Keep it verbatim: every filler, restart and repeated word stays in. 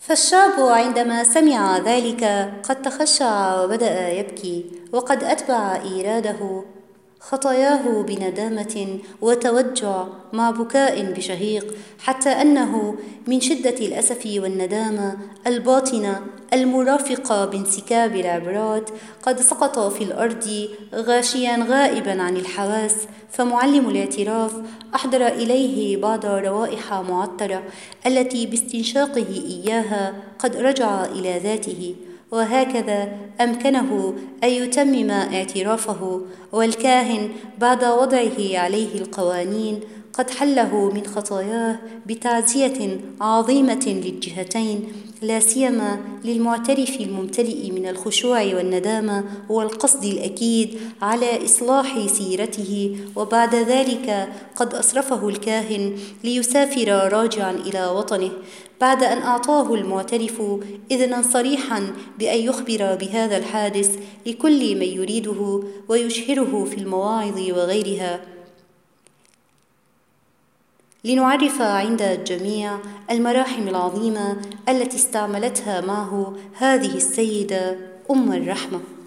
فالشاب عندما سمع ذلك قد تخشع وبدأ يبكي، وقد أتبع إيراده خطاياه بندامة وتوجع مع بكاء بشهيق، حتى أنه من شدة الأسف والندامة الباطنة المرافقة بانسكاب العبرات قد سقط في الأرض غاشيا غائبا عن الحواس. فمعلم الاعتراف أحضر إليه بعض روائح معطرة التي باستنشاقه إياها قد رجع إلى ذاته، وهكذا أمكنه أن يتمم اعترافه. والكاهن بعد وضعه عليه القوانين قد حله من خطاياه بتعزية عظيمة للجهتين، لا سيما للمعترف الممتلئ من الخشوع والندامة والقصد الأكيد على إصلاح سيرته. وبعد ذلك قد أصرفه الكاهن ليسافر راجعا إلى وطنه، بعد أن أعطاه المعترف إذنا صريحا بأن يخبر بهذا الحادث لكل من يريده ويشهره في المواعظ وغيرها، لنعرف عند الجميع المراحم العظيمة التي استعملتها معه هذه السيدة أم الرحمة.